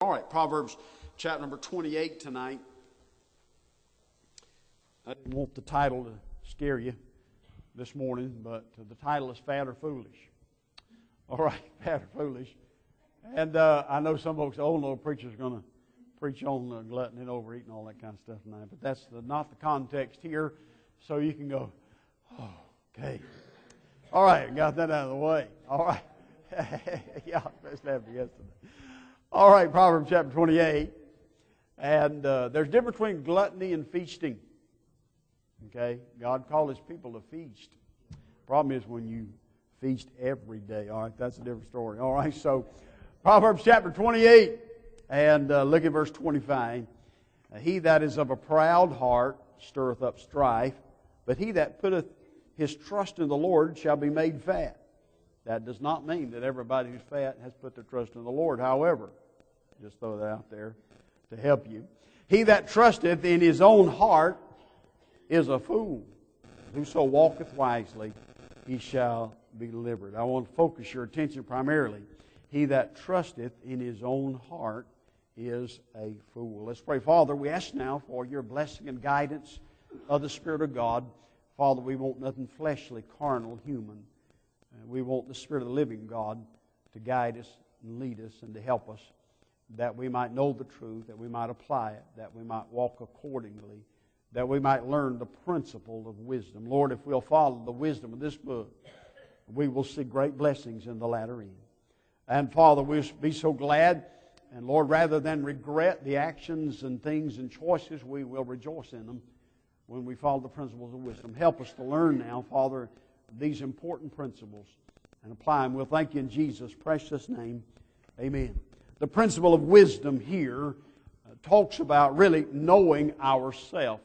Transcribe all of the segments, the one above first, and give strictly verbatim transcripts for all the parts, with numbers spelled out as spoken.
All right, Proverbs chapter number twenty-eight tonight. I didn't want the title to scare you this morning, but the title is Fat or Foolish. All right, Fat or Foolish. And uh, I know some folks, oh no, preacher's going to preach on uh, glutton and overeating, all that kind of stuff tonight, but that's the, not the context here, so you can go, oh, okay. All right, got that out of the way. All right. Yeah, best have it yesterday. All right, Proverbs chapter twenty-eight. And uh, there's a difference between gluttony and feasting. Okay? God called His people to feast. Problem is when you feast every day. All right, that's a different story. All right, so Proverbs chapter twenty-eight. And uh, look at verse twenty-five. He that is of a proud heart stirreth up strife, but he that putteth his trust in the Lord shall be made fat. That does not mean that everybody who's fat has put their trust in the Lord. However, just throw that out there to help you. He that trusteth in his own heart is a fool. Whoso walketh wisely, he shall be delivered. I want to focus your attention primarily. He that trusteth in his own heart is a fool. Let's pray. Father, we ask now for your blessing and guidance of the Spirit of God. Father, we want nothing fleshly, carnal, human. We want the Spirit of the living God to guide us and lead us and to help us, that we might know the truth, that we might apply it, that we might walk accordingly, that we might learn the principle of wisdom. Lord, if we'll follow the wisdom of this book, we will see great blessings in the latter end. And Father, we'll be so glad, and Lord, rather than regret the actions and things and choices, we will rejoice in them when we follow the principles of wisdom. Help us to learn now, Father, these important principles and apply them. We'll thank you in Jesus' precious name. Amen. The principle of wisdom here uh, talks about really knowing ourself.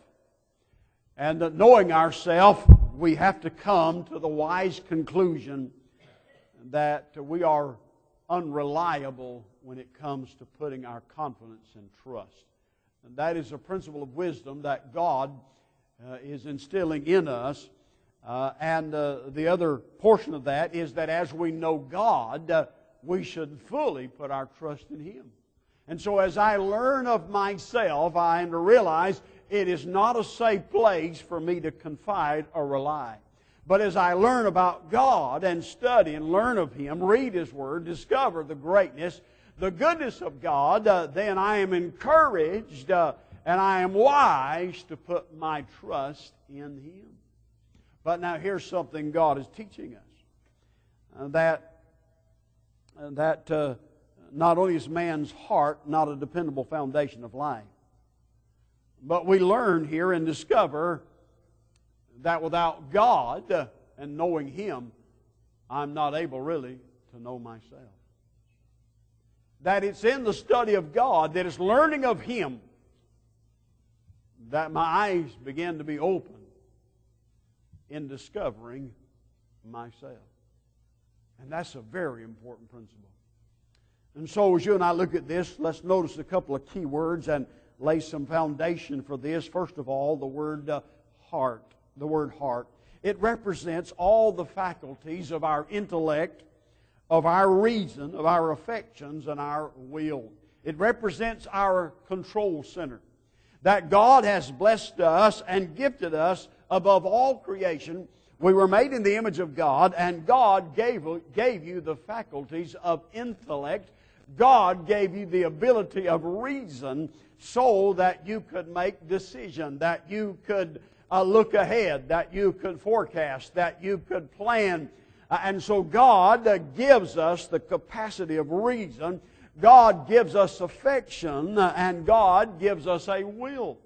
And uh, knowing ourself, we have to come to the wise conclusion that uh, we are unreliable when it comes to putting our confidence and trust. And that is a principle of wisdom that God uh, is instilling in us. Uh, and uh, the other portion of that is that as we know God, uh, we should fully put our trust in Him. And so as I learn of myself, I am to realize it is not a safe place for me to confide or rely. But as I learn about God and study and learn of Him, read His Word, discover the greatness, the goodness of God, uh, then I am encouraged uh, and I am wise to put my trust in Him. But now here's something God is teaching us. Uh, that uh, that uh, not only is man's heart not a dependable foundation of life, but we learn here and discover that without God uh, and knowing Him, I'm not able really to know myself. That it's in the study of God, that it's learning of Him, that my eyes begin to be open in discovering myself. And that's a very important principle. And so as you and I look at this, let's notice a couple of key words and lay some foundation for this. First of all, the word uh, heart. The word heart. It represents all the faculties of our intellect, of our reason, of our affections, and our will. It represents our control center. That God has blessed us and gifted us above all creation. We were made in the image of God, and God gave, gave you the faculties of intellect. God gave you the ability of reason so that you could make decision, that you could uh, look ahead, that you could forecast, that you could plan. Uh, and so God uh, gives us the capacity of reason. God gives us affection, uh, and God gives us a will.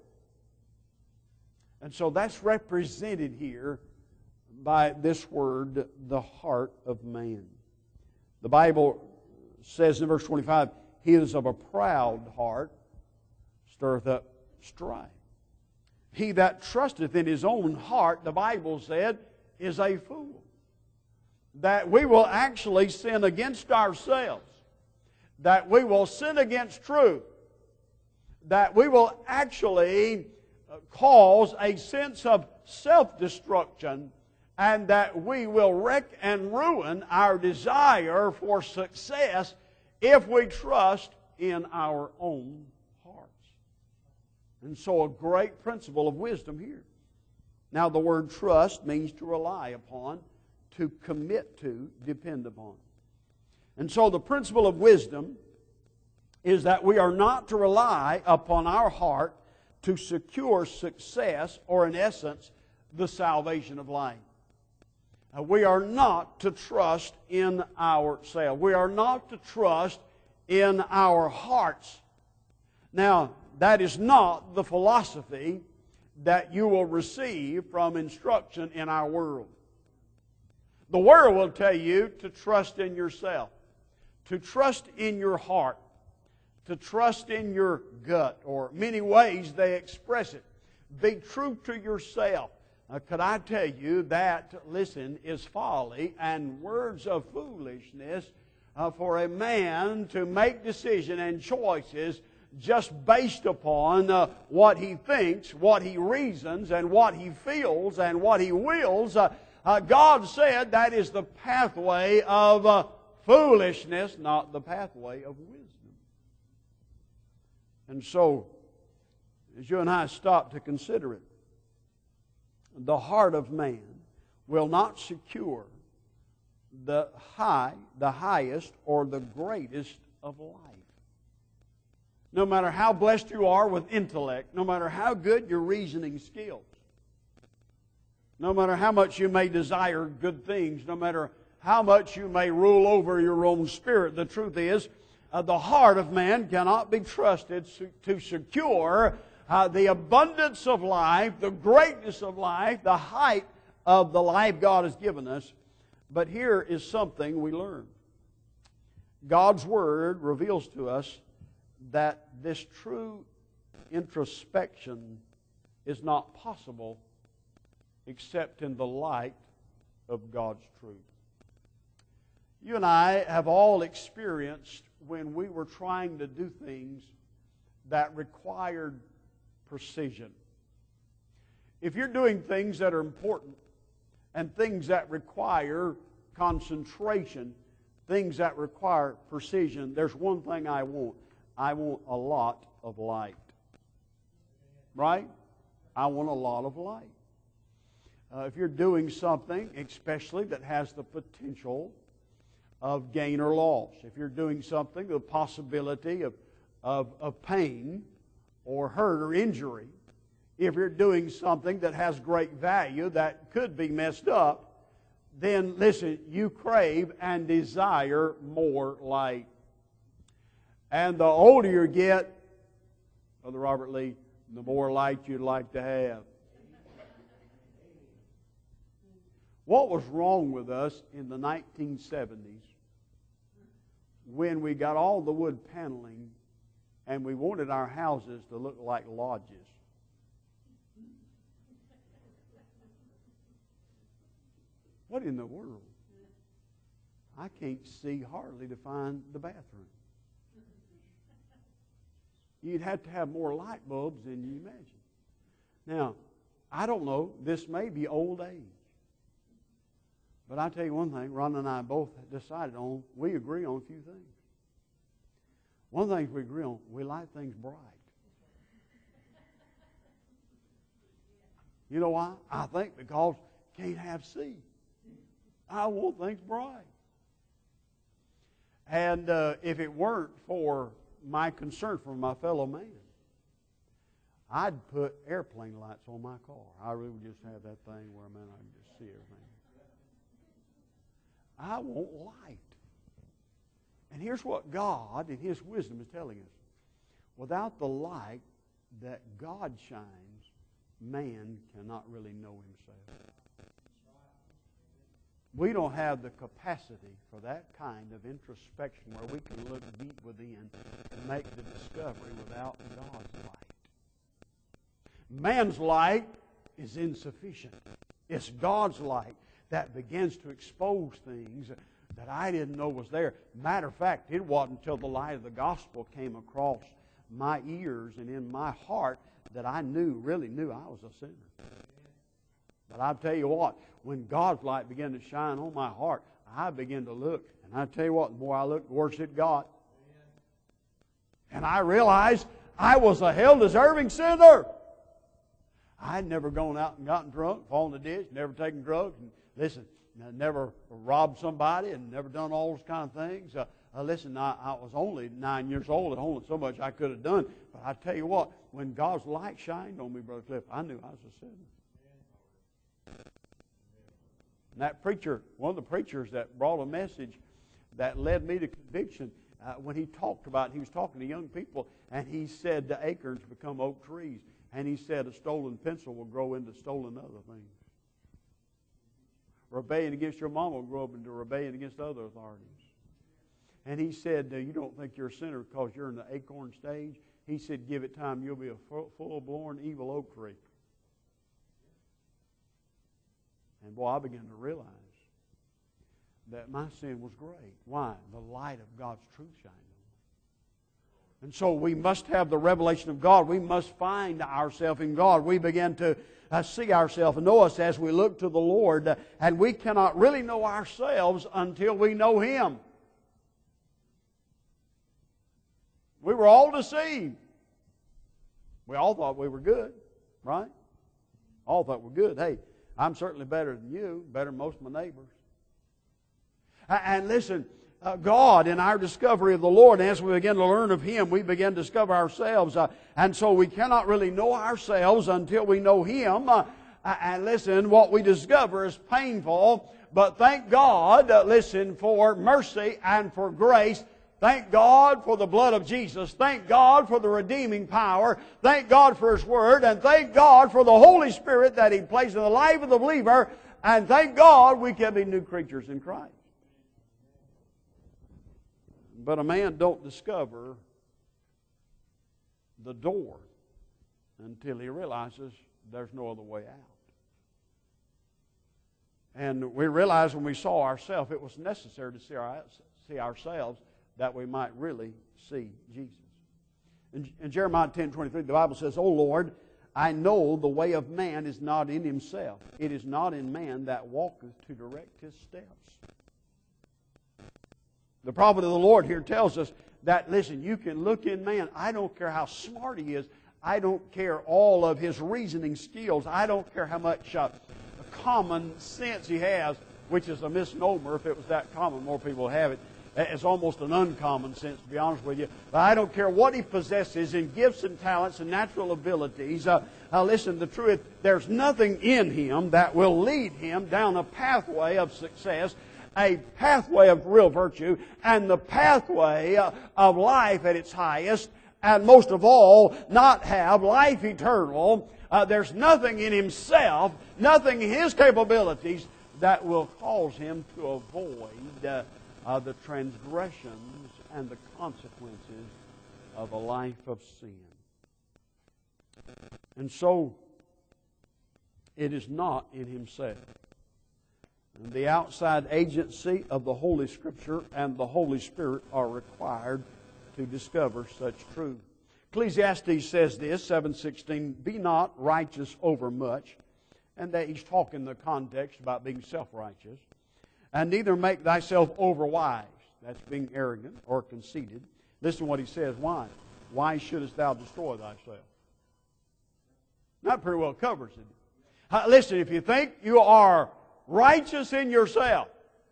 And so that's represented here by this word, the heart of man. The Bible says in verse twenty-five, he is of a proud heart stirreth up strife. He that trusteth in his own heart, the Bible said, is a fool. That we will actually sin against ourselves. That we will sin against truth. That we will actually cause a sense of self-destruction, and that we will wreck and ruin our desire for success if we trust in our own hearts. And so a great principle of wisdom here. Now the word trust means to rely upon, to commit to, depend upon. And so the principle of wisdom is that we are not to rely upon our heart to secure success, or in essence, the salvation of life. Uh, we are not to trust in ourselves. We are not to trust in our hearts. Now, that is not the philosophy that you will receive from instruction in our world. The world will tell you to trust in yourself, to trust in your heart, to trust in your gut, or many ways they express it. Be true to yourself. Uh, could I tell you that, listen, is folly and words of foolishness uh, for a man to make decisions and choices just based upon uh, what he thinks, what he reasons, and what he feels, and what he wills. Uh, uh, God said that is the pathway of uh, foolishness, not the pathway of wisdom. And so, as you and I stop to consider it, the heart of man will not secure the high, the highest, or the greatest of life. No matter how blessed you are with intellect, no matter how good your reasoning skills, no matter how much you may desire good things, no matter how much you may rule over your own spirit, the truth is, uh, the heart of man cannot be trusted to secure uh, the abundance of life, the greatness of life, the height of the life God has given us. But here is something we learn. God's Word reveals to us that this true introspection is not possible except in the light of God's truth. You and I have all experienced when we were trying to do things that required precision. If you're doing things that are important and things that require concentration, things that require precision, there's one thing I want. I want a lot of light. Right? I want a lot of light. Uh, if you're doing something, especially that has the potential of gain or loss, if you're doing something, the possibility of, of, of pain or hurt or injury, if you're doing something that has great value that could be messed up, then listen, you crave and desire more light. And the older you get, Brother Robert Lee, the more light you'd like to have. What was wrong with us in the nineteen seventies when we got all the wood paneling and we wanted our houses to look like lodges? What in the world? I can't see hardly to find the bathroom. You'd have to have more light bulbs than you imagine. Now, I don't know, this may be old age. But I tell you one thing, Ron and I both decided on, we agree on a few things. One of the things we agree on, we like things bright. You know why? I think because can't have C. I want things bright. And uh, if it weren't for my concern for my fellow man, I'd put airplane lights on my car. I really would just have that thing where, man, I can just see everything. I want light. And here's what God in His wisdom is telling us. Without the light that God shines, man cannot really know himself. We don't have the capacity for that kind of introspection where we can look deep within and make the discovery without God's light. Man's light is insufficient. It's God's light that begins to expose things that I didn't know was there. Matter of fact, it wasn't until the light of the gospel came across my ears and in my heart that I knew, really knew I was a sinner. But I'll tell you what, when God's light began to shine on my heart, I began to look. And I tell you what, the more I looked, the worse it got. And I realized I was a hell-deserving sinner. I had never gone out and gotten drunk, fallen in the ditch, never taken drugs, and listen, never robbed somebody, and never done all those kind of things. Uh, uh, listen, I, I was only nine years old, and only so much I could have done. But I tell you what, when God's light shined on me, Brother Cliff, I knew I was a sinner. And that preacher, one of the preachers that brought a message that led me to conviction, uh, when he talked about, he was talking to young people, and he said the acorns become oak trees. And he said a stolen pencil will grow into stolen other things. Rebellion against your mama will grow up into rebellion against other authorities. And he said, you don't think you're a sinner because you're in the acorn stage? He said, give it time, you'll be a full-blown evil oak tree. And boy, I began to realize that my sin was great. Why? The light of God's truth shined on me. And so we must have the revelation of God. We must find ourselves in God. We begin to uh, see ourselves and know us as we look to the Lord. Uh, and we cannot really know ourselves until we know Him. We were all deceived. We all thought we were good, right? All thought we're good. Hey, I'm certainly better than you, better than most of my neighbors. And listen, uh, God, in our discovery of the Lord, as we begin to learn of Him, we begin to discover ourselves. Uh, and so we cannot really know ourselves until we know Him. Uh, and listen, what we discover is painful, but thank God, uh, listen, for mercy and for grace. Thank God for the blood of Jesus. Thank God for the redeeming power. Thank God for His Word. And thank God for the Holy Spirit that He places in the life of the believer. And thank God we can be new creatures in Christ. But a man don't discover the door until he realizes there's no other way out. And we realized when we saw ourselves, it was necessary to see, our, see ourselves that we might really see Jesus. In, in Jeremiah ten twenty-three, the Bible says, O Lord, I know the way of man is not in himself. It is not in man that walketh to direct his steps. The prophet of the Lord here tells us that, listen, you can look in man. I don't care how smart he is. I don't care all of his reasoning skills. I don't care how much uh, common sense he has, which is a misnomer. If it was that common, more people have it. It's almost an uncommon sense, to be honest with you. But I don't care what he possesses in gifts and talents and natural abilities. Uh, uh, listen, the truth, there's nothing in him that will lead him down a pathway of success, a pathway of real virtue, and the pathway uh, of life at its highest, and most of all, not have life eternal. Uh, there's nothing in himself, nothing in his capabilities that will cause him to avoid uh, uh, the transgressions and the consequences of a life of sin. And so, it is not in himself. And the outside agency of the Holy Scripture and the Holy Spirit are required to discover such truth. Ecclesiastes says this, seven sixteen, be not righteous over much. And that he's talking in the context about being self-righteous. And neither make thyself overwise. That's being arrogant or conceited. Listen to what he says. Why? Why shouldest thou destroy thyself? That pretty well covers it. Uh, listen, if you think you are righteous in yourself,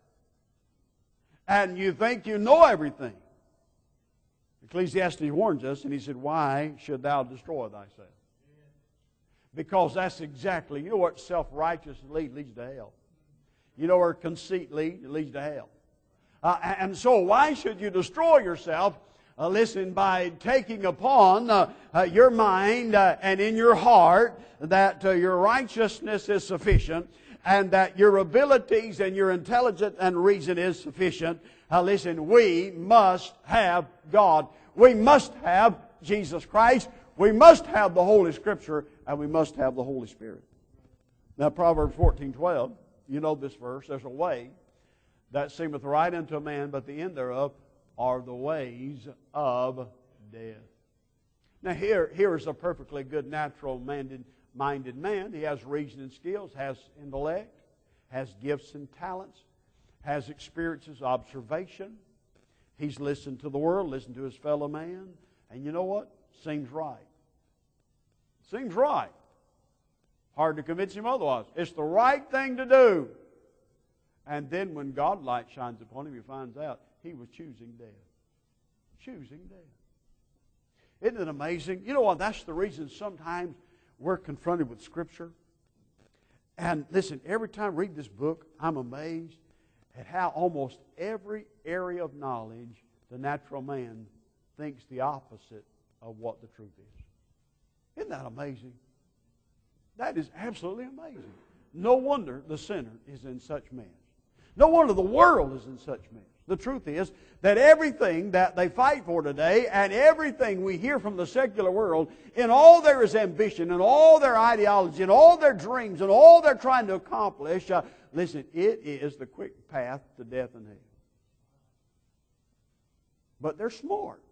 and you think you know everything, Ecclesiastes warns us, and he said, why should thou destroy thyself? Because that's exactly, you know what self-righteousness leads? Leads to hell. You know where conceit leads? It leads to hell. Uh, and so why should you destroy yourself? Uh, listen, by taking upon uh, uh, your mind uh, and in your heart that uh, your righteousness is sufficient, and that your abilities and your intelligence and reason is sufficient. Uh, listen, we must have God. We must have Jesus Christ. We must have the Holy Scripture, and we must have the Holy Spirit. Now, Proverbs fourteen twelve, you know this verse. There's a way that seemeth right unto a man, but the end thereof are the ways of death. Now, here, here is a perfectly good, natural-minded minded man. He has reasoning skills, has intellect, has gifts and talents, has experiences, observation. He's listened to the world, listened to his fellow man, And you know what? Seems right. Seems right. Hard to convince him otherwise. It's the right thing to do. And then when God light shines upon him, he finds out he was choosing death. Choosing death. Isn't it amazing? You know what? That's the reason sometimes we're confronted with Scripture. And listen, every time I read this book, I'm amazed at how almost every area of knowledge the natural man thinks the opposite of what the truth is. Isn't that amazing? That is absolutely amazing. No wonder the sinner is in such mess. No wonder the world is in such mess. The truth is that everything that they fight for today and everything we hear from the secular world, in all there is ambition and all their ideology and all their dreams and all they're trying to accomplish, uh, listen, it is the quick path to death and hell. But they're smart.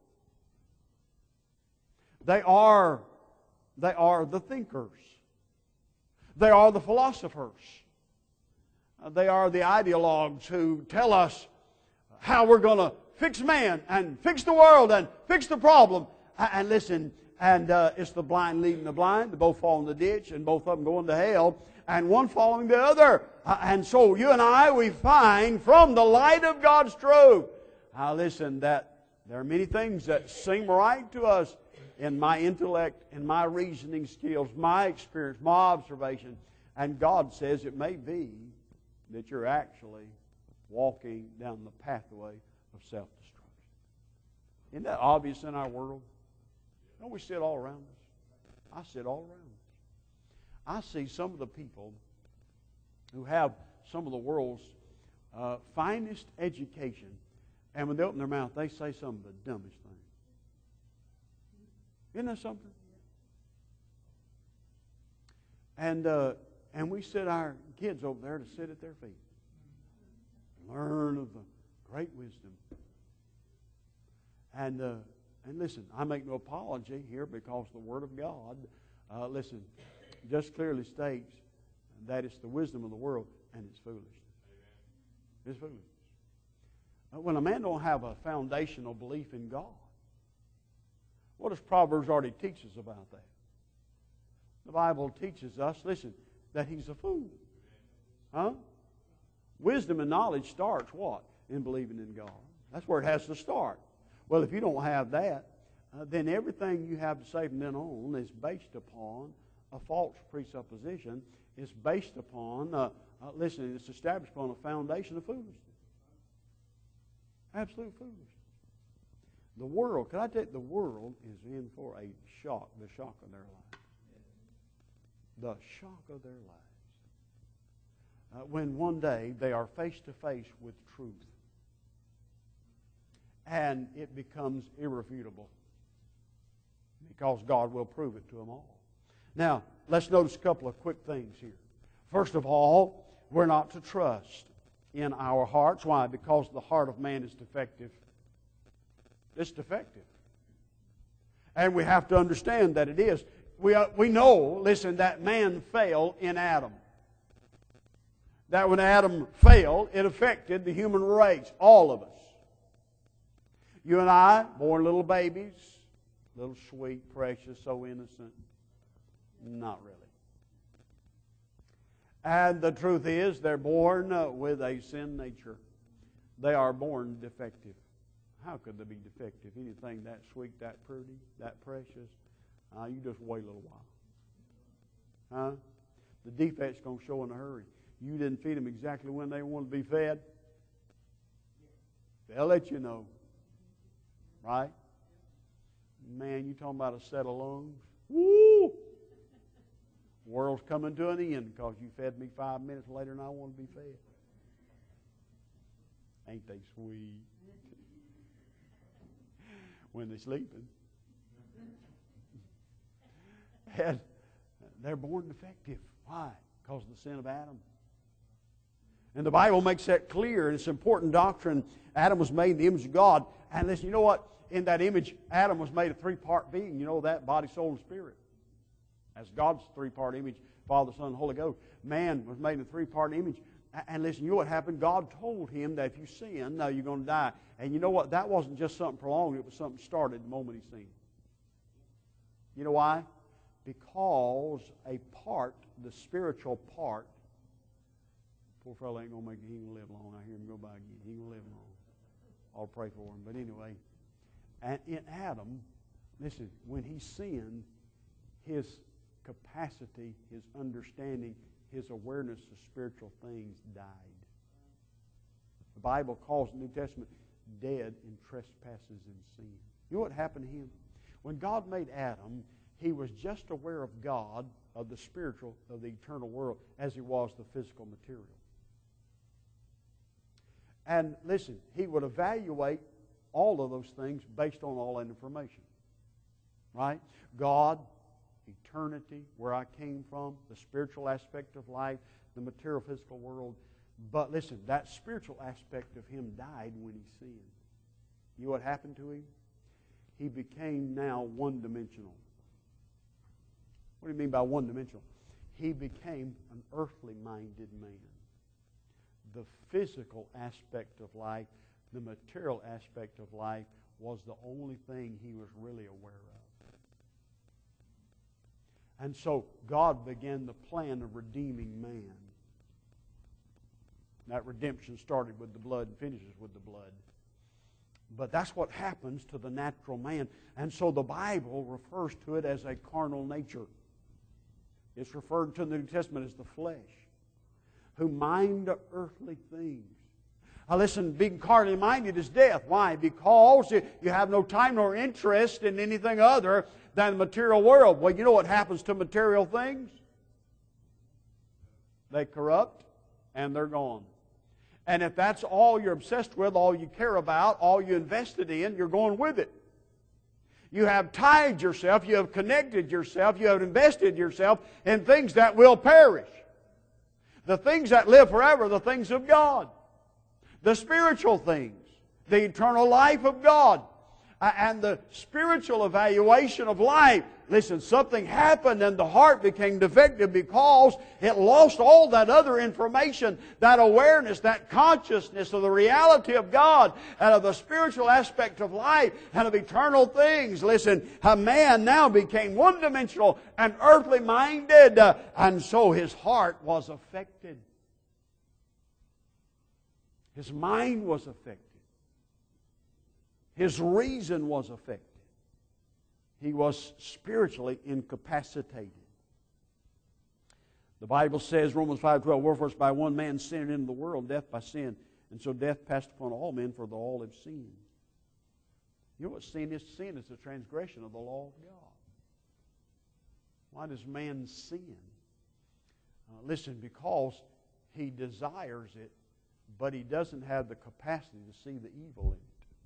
They are, they are the thinkers. They are the philosophers. Uh, they are the ideologues who tell us how we're going to fix man and fix the world and fix the problem. And listen, and uh, it's the blind leading the blind. They both fall in the ditch and both of them going to hell. And one following the other. Uh, and so you and I, we find from the light of God's truth. Now listen, that there are many things that seem right to us in my intellect, in my reasoning skills, my experience, my observation. And God says it may be that you're actually walking down the pathway of self-destruction. Isn't that obvious in our world? Don't we see it all around us? I see it all around us. I see some of the people who have some of the world's uh, finest education, and when they open their mouth, they say some of the dumbest things. Isn't that something? And uh, and we sit our kids over there to sit at their feet. Learn of the great wisdom. And uh, and listen, I make no apology here because the Word of God, uh, listen, just clearly states that it's the wisdom of the world and it's foolishness. It's foolishness. Uh, when a man don't have a foundational belief in God, what does Proverbs already teach us about that? The Bible teaches us, listen, that he's a fool. Huh? Wisdom and knowledge starts what? In believing in God. That's where it has to start. Well, if you don't have that, uh, then everything you have to say from then on is based upon a false presupposition. It's based upon, uh, uh, listen, it's established upon a foundation of foolishness. Absolute foolishness. The world, can I tell you, the world is in for a shock, the shock of their lives. The shock of their lives. Uh, when one day they are face to face with truth. And it becomes irrefutable. Because God will prove it to them all. Now, let's notice a couple of quick things here. First of all, we're not to trust in our hearts. Why? Because the heart of man is defective. It's defective. And we have to understand that it is. We, uh, we know, listen, that man fell in Adam. That when Adam fell, it affected the human race, all of us. You and I, born little babies, little sweet, precious, so innocent. Not really. And the truth is, they're born uh, with a sin nature. They are born defective. How could they be defective? Anything that sweet, that pretty, that precious? Uh, you just wait a little while. Huh? The defect's going to show in a hurry. You didn't feed them exactly when they want to be fed. They'll let you know. Right? Man, you talking about a set of lungs? Woo! World's coming to an end because you fed me five minutes later and I want to be fed. Ain't they sweet? When they're sleeping. And they're born defective. Why? Because of the sin of Adam. And the Bible makes that clear, and it's important doctrine. Adam was made in the image of God. And listen, you know what? In that image, Adam was made a three-part being. You know that? Body, soul, and spirit. As God's three-part image, Father, Son, and Holy Ghost. Man was made in a three-part image. And listen, you know what happened? God told him that if you sin, no, you're going to die. And you know what? That wasn't just something prolonged. It was something started the moment he sinned. You know why? Because a part, the spiritual part, poor fellow ain't going to make it. He ain't going to live long. I hear him go by again. He ain't going to live long. I'll pray for him. But anyway, and in Adam, listen, when he sinned, his capacity, his understanding, his awareness of spiritual things died. The Bible calls the New Testament dead in trespasses and sin. You know what happened to him? When God made Adam, he was just aware of God, of the spiritual, of the eternal world, as he was the physical material. And listen, he would evaluate all of those things based on all that information. Right? God, eternity, where I came from, the spiritual aspect of life, the material physical world. But listen, that spiritual aspect of him died when he sinned. You know what happened to him? He became now one-dimensional. What do you mean by one-dimensional? He became an earthly-minded man. The physical aspect of life, the material aspect of life, was the only thing he was really aware of. And so God began the plan of redeeming man. That redemption started with the blood and finishes with the blood. But that's what happens to the natural man. And so the Bible refers to it as a carnal nature. It's referred to in the New Testament as the flesh, who mind the earthly things. Now listen, being carnally minded is death. Why? Because you have no time nor interest in anything other than the material world. Well, you know what happens to material things? They corrupt and they're gone. And if that's all you're obsessed with, all you care about, all you invested in, you're going with it. You have tied yourself, you have connected yourself, you have invested yourself in things that will perish. The things that live forever, the things of God. The spiritual things, the eternal life of God, and the spiritual evaluation of life. Listen, something happened and the heart became defective because it lost all that other information, that awareness, that consciousness of the reality of God and of the spiritual aspect of life and of eternal things. Listen, a man now became one-dimensional and earthly minded, uh, and so his heart was affected. His mind was affected. His reason was affected. He was spiritually incapacitated. The Bible says, Romans five twelve, wherefore by one man sin into the world, death by sin, and so death passed upon all men, for they all have sinned. You know what sin is? Sin is the transgression of the law of God. Why does man sin? Uh, listen, because he desires it, but he doesn't have the capacity to see the evil in it.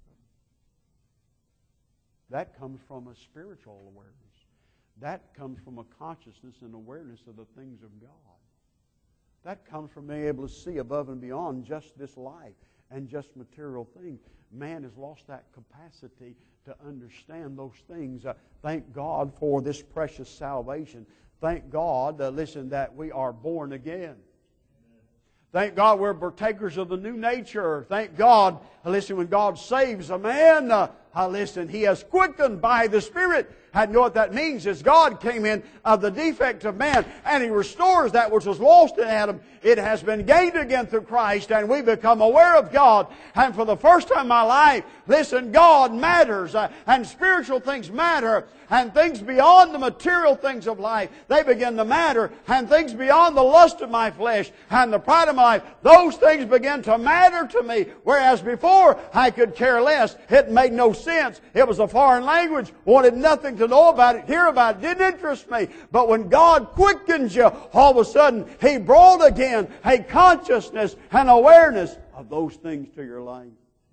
That comes from a spiritual awareness. That comes from a consciousness and awareness of the things of God. That comes from being able to see above and beyond just this life and just material things. Man has lost that capacity to understand those things. Uh, thank God for this precious salvation. Thank God, uh, listen, that we are born again. Thank God we're partakers of the new nature. Thank God, listen, when God saves a man, uh, uh, listen, He is quickened by the Spirit. And you know what that means is God came in of the defect of man and He restores that which was lost in Adam. It has been gained again through Christ and we become aware of God. And for the first time in my life, listen, God matters uh, and spiritual things matter and things beyond the material things of life, they begin to matter, and things beyond the lust of my flesh and the pride of my life, those things begin to matter to me. Whereas before I could care less. It made no sense. It was a foreign language. Wanted nothing to know about it, hear about it. Didn't interest me. But when God quickens you, all of a sudden He brought again a consciousness and awareness of those things to your life.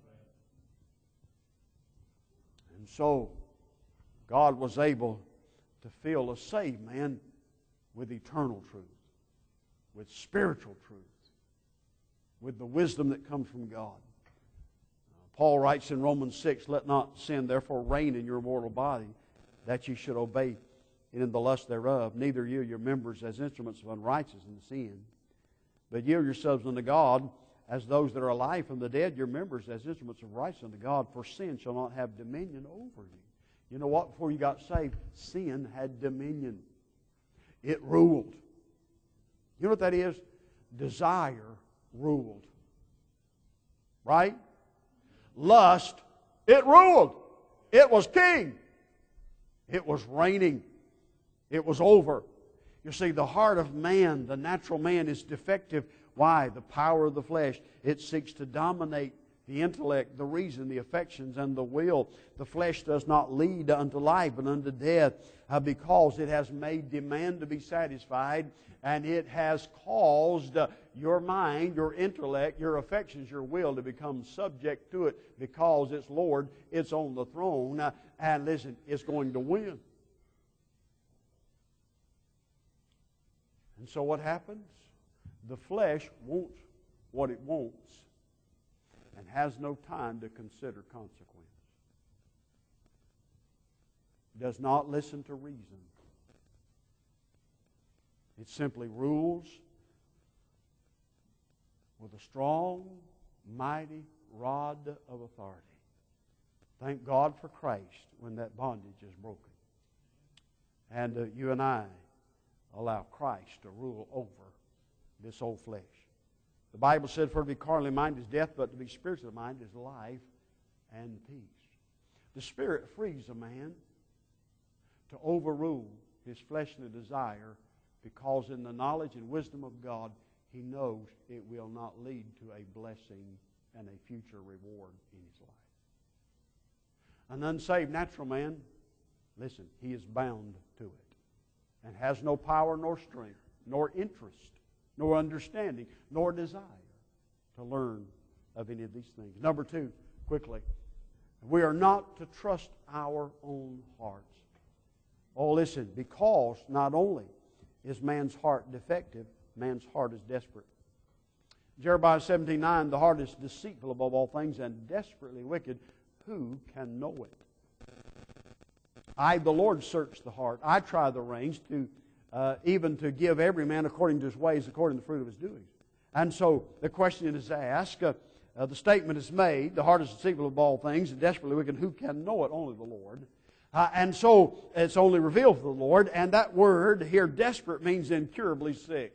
And so God was able to fill a saved man with eternal truth, with spiritual truth, with the wisdom that comes from God. Paul writes in Romans six, let not sin therefore reign in your mortal body, that ye should obey it in the lust thereof. Neither yield your members as instruments of unrighteousness and sin, but yield yourselves unto God as those that are alive from the dead, your members as instruments of righteousness unto God, for sin shall not have dominion over you. You know what? Before you got saved, sin had dominion. It ruled. You know what that is? Desire ruled. Right? Lust, it ruled. It was king. It was reigning. It was over. You see, the heart of man, the natural man, is defective. Why? The power of the flesh. It seeks to dominate the intellect, the reason, the affections, and the will. The flesh does not lead unto life, but unto death, uh, because it has made demand to be satisfied, and it has caused uh, your mind, your intellect, your affections, your will to become subject to it, because it's Lord, it's on the throne, uh, and listen, it's going to win. And so what happens? The flesh wants what it wants and has no time to consider consequence. Does not listen to reason. It simply rules with a strong, mighty rod of authority. Thank God for Christ when that bondage is broken. And uh, you and I allow Christ to rule over this old flesh. The Bible said, for to be carnally minded is death, but to be spiritually minded is life and peace. The Spirit frees a man to overrule his fleshly desire, because in the knowledge and wisdom of God, he knows it will not lead to a blessing and a future reward in his life. An unsaved natural man, listen, he is bound to it and has no power nor strength, nor interest, nor understanding, nor desire to learn of any of these things. Number two, quickly, we are not to trust our own hearts. Oh, listen, because not only is man's heart defective, man's heart is desperate. Jeremiah seventeen nine, the heart is deceitful above all things and desperately wicked. Who can know it? I, the Lord, search the heart. I try the reins to uh, even to give every man according to his ways, according to the fruit of his doings. And so the question is asked, uh, uh, the statement is made, the heart is deceitful above all things and desperately wicked. Who can know it? Only the Lord. Uh, and so it's only revealed to the Lord. And that word here, desperate, means incurably sick.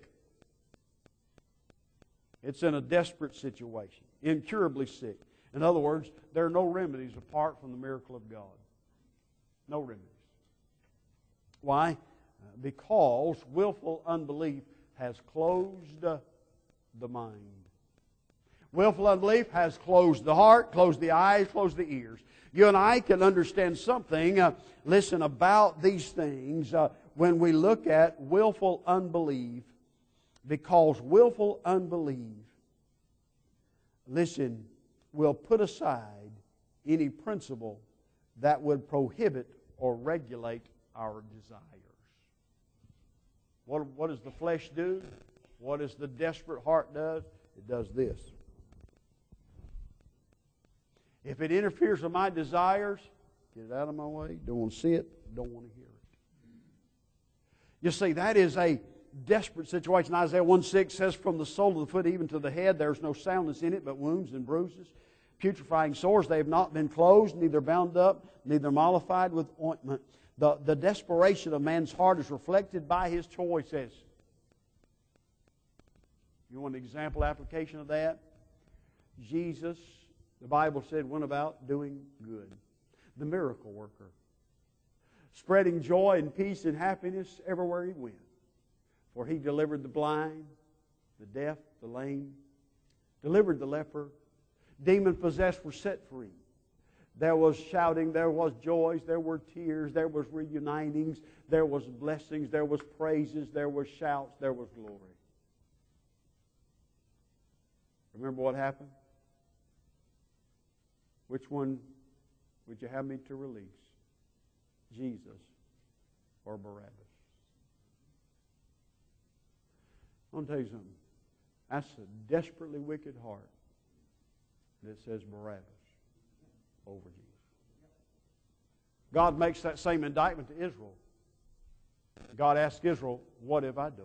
It's in a desperate situation, incurably sick. In other words, there are no remedies apart from the miracle of God. No remedies. Why? Uh, because willful unbelief has closed uh, the mind. Willful unbelief has closed the heart, closed the eyes, closed the ears. You and I can understand something, uh, listen, about these things uh, when we look at willful unbelief, because willful unbelief, listen, will put aside any principle that would prohibit or regulate our desires. What, what does the flesh do? What does the desperate heart do? It does this. If it interferes with my desires, get it out of my way. Don't want to see it. Don't want to hear it. You see, that is a desperate situation. Isaiah one six says, from the sole of the foot even to the head, there is no soundness in it, but wounds and bruises, putrefying sores. They have not been closed, neither bound up, neither mollified with ointment. The, the desperation of man's heart is reflected by his choices. You want an example application of that? Jesus, the Bible said, went about doing good. The miracle worker. Spreading joy and peace and happiness everywhere he went. For he delivered the blind, the deaf, the lame, delivered the leper, demon-possessed were set free. There was shouting, there was joys, there were tears, there was reunitings, there was blessings, there was praises, there was shouts, there was glory. Remember what happened? Which one would you have me to release? Jesus or Barabbas? I want to tell you something. That's a desperately wicked heart that says Barabbas over Jesus. God makes that same indictment to Israel. God asked Israel, what have I done?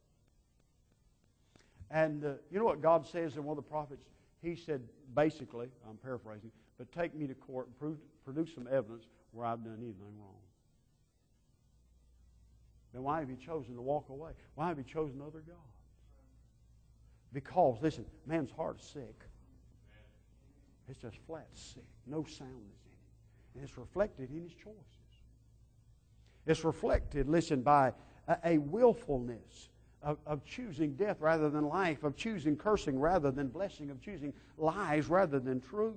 And uh, you know what God says in one of the prophets? He said, basically, I'm paraphrasing, but take me to court and prove, produce some evidence where I've done anything wrong. Then why have you chosen to walk away? Why have you chosen other gods? Because, listen, man's heart's sick. It's just flat sick. No soundness in it. And it's reflected in his choices. It's reflected, listen, by a, a willfulness of, of choosing death rather than life, of choosing cursing rather than blessing, of choosing lies rather than truth.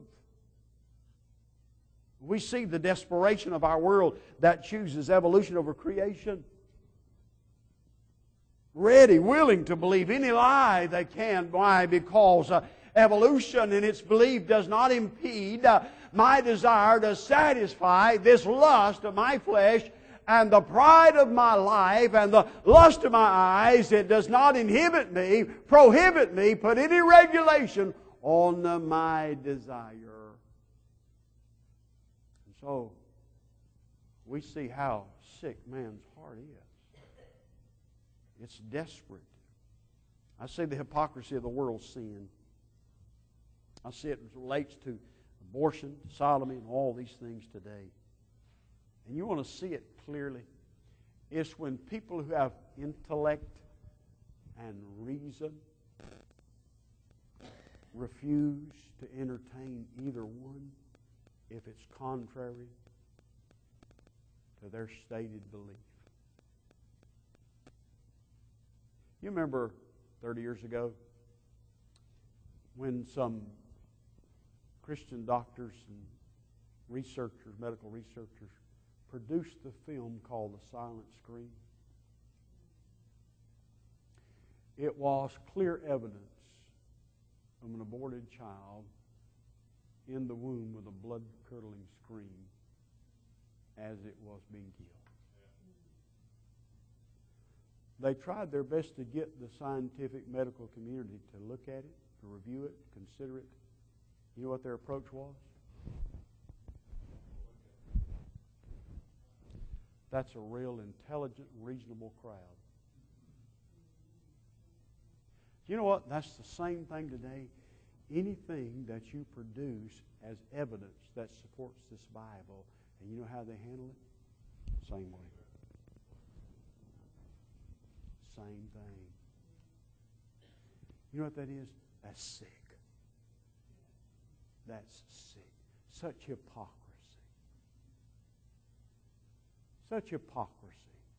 We see the desperation of our world that chooses evolution over creation. Ready, willing to believe any lie they can. Why? Because uh, evolution in its belief does not impede uh, my desire to satisfy this lust of my flesh and the pride of my life and the lust of my eyes. It does not inhibit me, prohibit me, put any regulation on uh, my desire. And so, we see how sick man's heart is. It's desperate. I see the hypocrisy of the world's sin. I see it relates to abortion, sodomy, and all these things today. And you want to see it clearly. It's when people who have intellect and reason refuse to entertain either one if it's contrary to their stated belief. You remember thirty years ago when some Christian doctors and researchers, medical researchers, produced the film called The Silent Scream? It was clear evidence of an aborted child in the womb with a blood-curdling scream as it was being killed. They tried their best to get the scientific medical community to look at it, to review it, to consider it. You know what their approach was? That's a real intelligent, reasonable crowd. You know what? That's the same thing today. Anything that you produce as evidence that supports this Bible, and you know how they handle it? Same way. Same thing. You know what that is? That's sick. That's sick. Such hypocrisy. Such hypocrisy.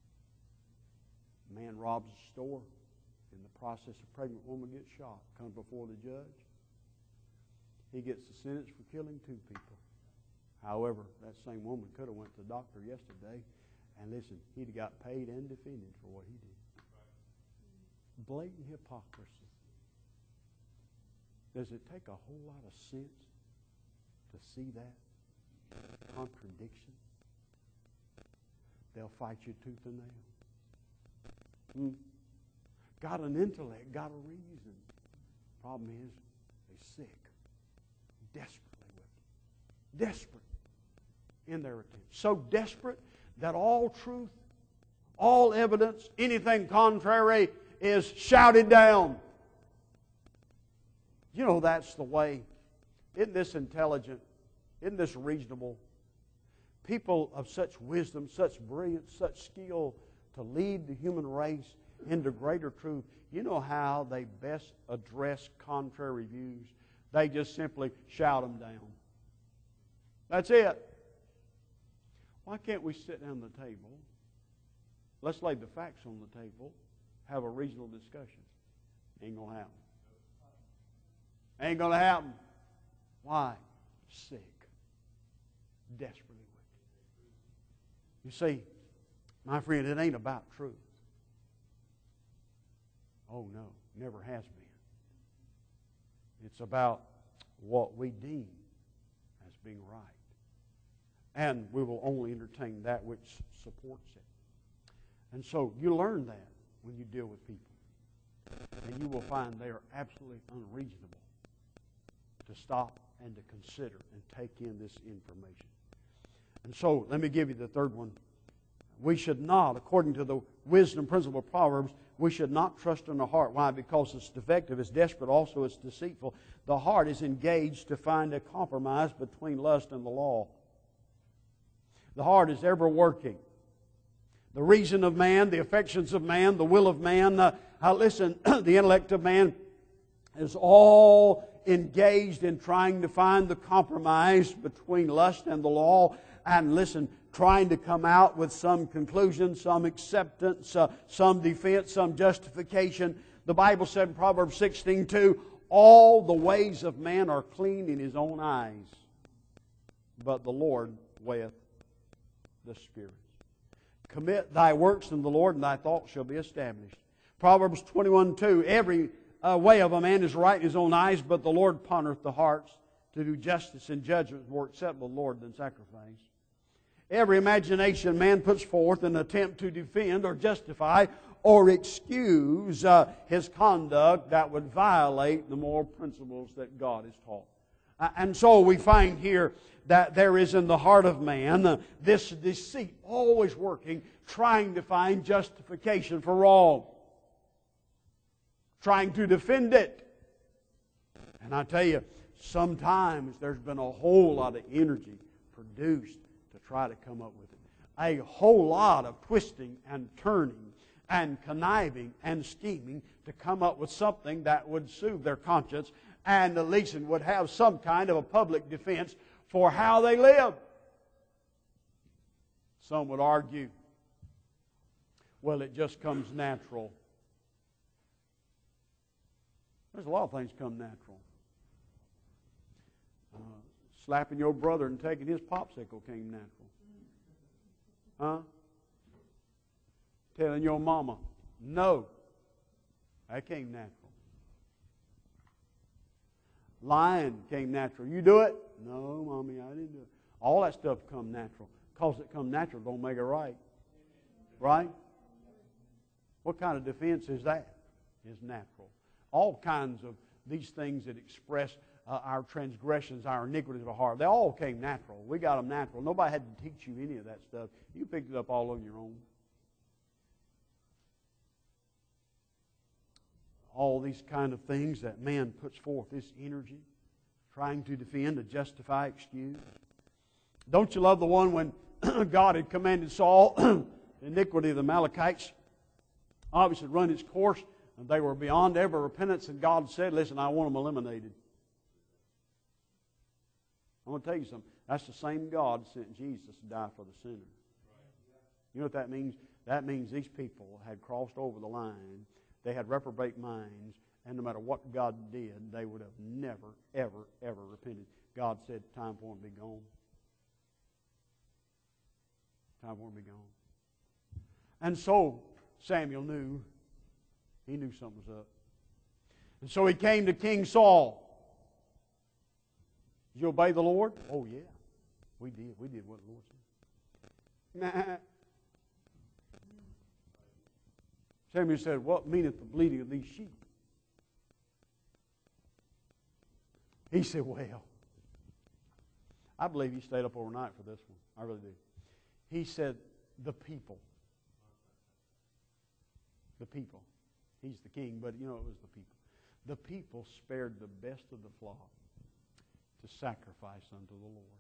A man robs a store. In the process, a pregnant woman gets shot. Comes before the judge. He gets the sentence for killing two people. However, that same woman could have went to the doctor yesterday, and listen, he'd have got paid and defended for what he did. Blatant hypocrisy. Does it take a whole lot of sense to see that contradiction? They'll fight you tooth and nail. Hmm? Got an intellect, got a reason. Problem is, they're sick, desperately wicked, desperate in their attempt. So desperate that all truth, all evidence, anything contrary is shouted down. You know that's the way. Isn't this intelligent? Isn't this reasonable? People of such wisdom, such brilliance, such skill to lead the human race into greater truth. You know how they best address contrary views? They just simply shout them down. That's it. Why can't we sit down at the table? Let's lay the facts on the table. Have a reasonable discussion. Ain't going to happen. Ain't going to happen. Why? Sick. Desperately wicked. You see, my friend, it ain't about truth. Oh no, never has been. It's about what we deem as being right. And we will only entertain that which supports it. And so you learn that when you deal with people. And you will find they are absolutely unreasonable to stop and to consider and take in this information. And so let me give you the third one. We should not, according to the wisdom principle of Proverbs, we should not trust in the heart. Why? Because it's defective, it's desperate, also it's deceitful. The heart is engaged to find a compromise between lust and the law. The heart is ever working. The reason of man, the affections of man, the will of man, uh, uh, listen, the intellect of man is all engaged in trying to find the compromise between lust and the law, and listen, trying to come out with some conclusion, some acceptance, uh, some defense, some justification. The Bible said in Proverbs sixteen two, all the ways of man are clean in his own eyes, but the Lord weigheth the spirits. Commit thy works unto the Lord, and thy thoughts shall be established. Proverbs twenty-one two, every uh, way of a man is right in his own eyes, but the Lord pondereth the hearts. To do justice and judgment is more acceptable to the Lord than sacrifice. Every imagination man puts forth in an attempt to defend or justify or excuse uh, his conduct that would violate the moral principles that God has taught. Uh, and so we find here that there is in the heart of man uh, this deceit always working, trying to find justification for wrong, trying to defend it. And I tell you, sometimes there's been a whole lot of energy produced to try to come up with it. A whole lot of twisting and turning and conniving and scheming to come up with something that would soothe their conscience and at least would have some kind of a public defense for how they live. Some would argue, well, it just comes natural. There's a lot of things come natural. Uh, slapping your brother and taking his popsicle came natural. Huh? Telling your mama, no. That came natural. Lying came natural. You do it? No, Mommy, I didn't do it. All that stuff come natural. Because it come natural don't make it right. Right? What kind of defense is that? It's natural. All kinds of these things that express uh, our transgressions, our iniquities of the heart, they all came natural. We got them natural. Nobody had to teach you any of that stuff. You picked it up all on your own. All these kind of things that man puts forth, this energy, trying to defend, to justify, excuse. Don't you love the one when God had commanded Saul, the iniquity of the Amalekites, obviously run its course, and they were beyond ever repentance, and God said, listen, I want them eliminated. I'm going to tell you something. That's the same God that sent Jesus to die for the sinner. You know what that means? That means these people had crossed over the line. They had reprobate minds, and no matter what God did, they would have never, ever, ever repented. God said, time for them to be gone. Time for them to be gone. And so Samuel knew, he knew something was up. And so he came to King Saul. Did you obey the Lord? Oh, yeah. We did. We did what the Lord said. Nah. Samuel said, what meaneth the bleating of these sheep? He said, well, I believe he stayed up overnight for this one. I really do. He said, the people. The people. He's the king, but you know it was the people. The people spared the best of the flock to sacrifice unto the Lord.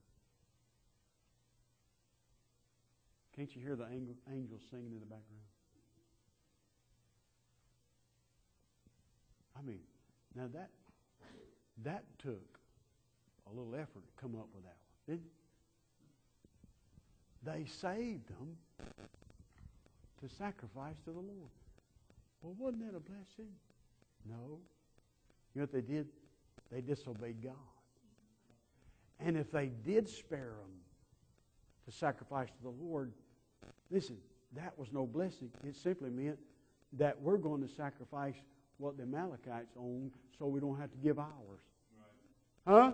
Can't you hear the angels singing in the background? I mean, now that that took a little effort to come up with that one, didn't it? They saved them to sacrifice to the Lord. Well, wasn't that a blessing? No. You know what they did? They disobeyed God. And if they did spare them to sacrifice to the Lord, listen, that was no blessing. It simply meant that we're going to sacrifice what the Amalekites own so we don't have to give ours. Huh?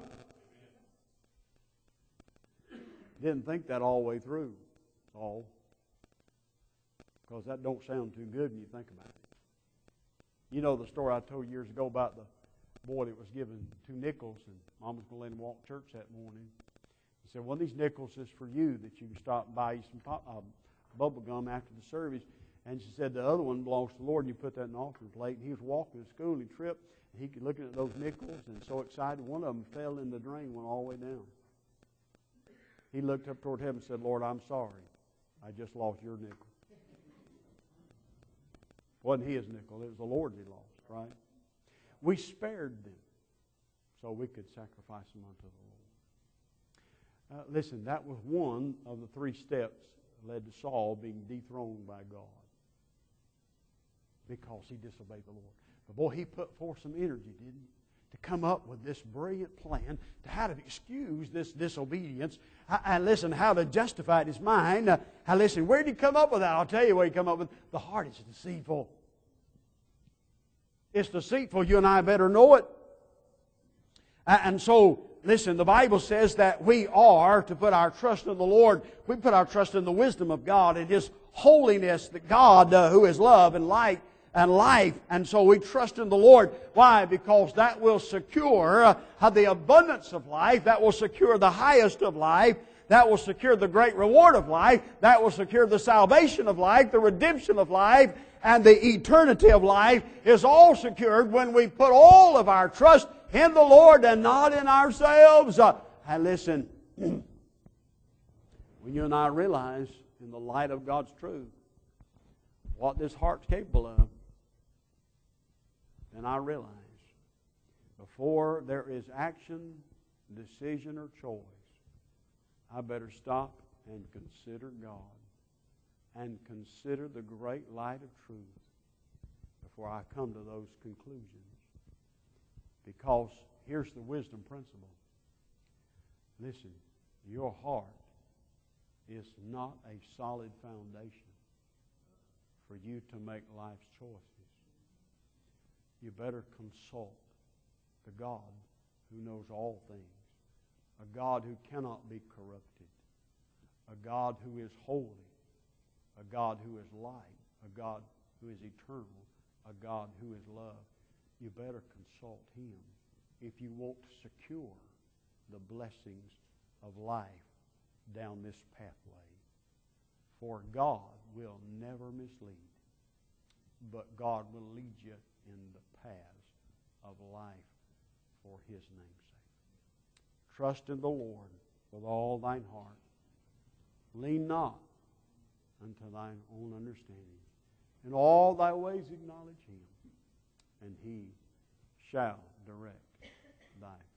Didn't think that all the way through, Saul. Because that don't sound too good when you think about it. You know the story I told years ago about the boy that was given two nickels, and Mom was going to let him walk to church that morning. He said, one of these nickels is for you, that you can stop and buy you some pop, uh, bubble gum after the service. And she said, the other one belongs to the Lord, and you put that in the offering plate. And he was walking to school, and he tripped, and he was looking at those nickels, and so excited, one of them fell in the drain, went all the way down. He looked up toward heaven and said, Lord, I'm sorry. I just lost your nickel. It wasn't his nickel. It was the Lord's he lost, right? We spared them so we could sacrifice them unto the Lord. Uh, listen, that was one of the three steps that led to Saul being dethroned by God because he disobeyed the Lord. But boy, he put forth some energy, didn't he? To come up with this brilliant plan to how to excuse this disobedience. And listen, how to justify it in his mind. Uh, how, listen, where did he come up with that? I'll tell you where he come up with. The heart is deceitful. It's deceitful. You and I better know it. And so, listen, the Bible says that we are to put our trust in the Lord. We put our trust in the wisdom of God and His holiness, that God, uh, who is love and light, and life. And so we trust in the Lord. Why? Because that will secure uh, the abundance of life. That will secure the highest of life. That will secure the great reward of life. That will secure the salvation of life, the redemption of life, and the eternity of life is all secured when we put all of our trust in the Lord and not in ourselves. Uh, and listen, when you and I realize in the light of God's truth what this heart's capable of, and I realize before there is action, decision, or choice, I better stop and consider God and consider the great light of truth before I come to those conclusions. Because here's the wisdom principle. Listen, your heart is not a solid foundation for you to make life's choices. You better consult the God who knows all things, a God who cannot be corrupted, a God who is holy, a God who is light, a God who is eternal, a God who is love. You better consult Him if you want to secure the blessings of life down this pathway. For God will never mislead, but God will lead you in the paths of life for His name's sake. Trust in the Lord with all thine heart. Lean not unto thine own understanding. In all thy ways acknowledge Him, and He shall direct thy